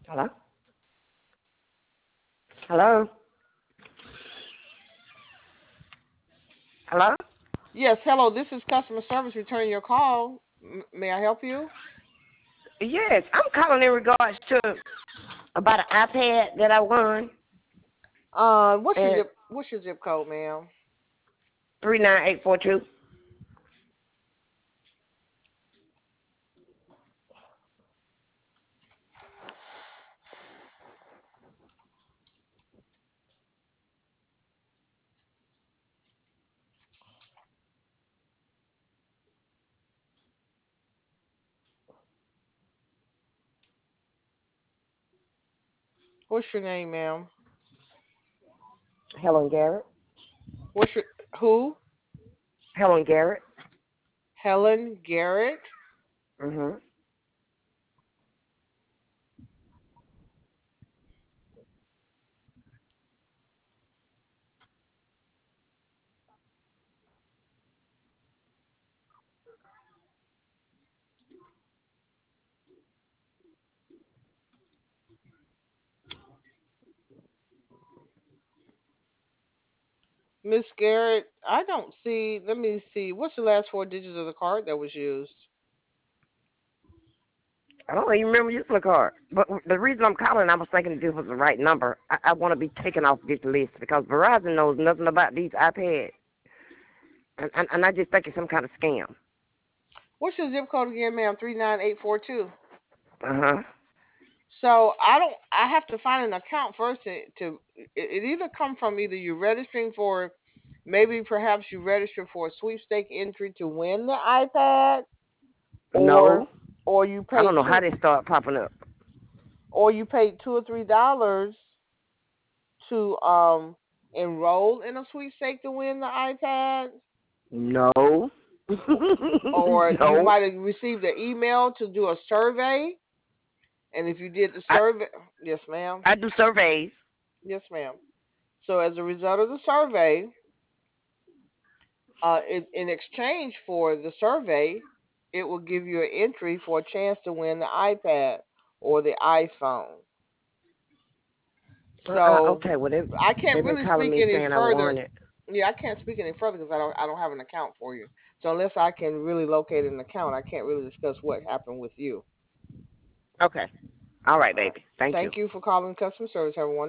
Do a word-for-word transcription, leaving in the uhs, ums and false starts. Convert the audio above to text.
Hello? Hello? Hello? Yes, hello, this is customer service returning your call. M- may I help you? Yes, I'm calling in regards to about an iPad that I won Uh, what's your and zip what's your zip code, ma'am? three nine eight four two. What's your name, ma'am? Helen Garrett. What's your who? Helen Garrett. Helen Garrett. Mhm. Miss Garrett, I don't see. Let me see. What's the last four digits of the card that was used? I don't even remember using the card. But the reason I'm calling, I was thinking this was the right number. I, I want to be taken off this list because Verizon knows nothing about these iPads, and, and and I just think it's some kind of scam. What's your zip code again, ma'am? Three nine eight four two. Uh huh. So I don't. I have to find an account first to. to it, it either come from either you registering for, maybe perhaps you register for a sweepstake entry to win the iPad, or No, or you I don't paid know how two, they start popping up. or you paid two or three dollars to um enroll in a sweepstake to win the iPad, No. or you No. might have received an email to do a survey, and if you did the I survey, yes, ma'am, I do surveys. yes, ma'am. So as a result of the survey, uh, in, in exchange for the survey, it will give you an entry for a chance to win the iPad or the iPhone. Uh, uh, So okay, well they I can't they've been really calling speak me any saying I further. won it. Yeah, I can't speak any further because I don't I don't have an account for you. So unless I can really locate an account, I can't really discuss what happened with you. Okay. All right, All right. baby. Thank you. Thank you for calling customer service. Have a wonderful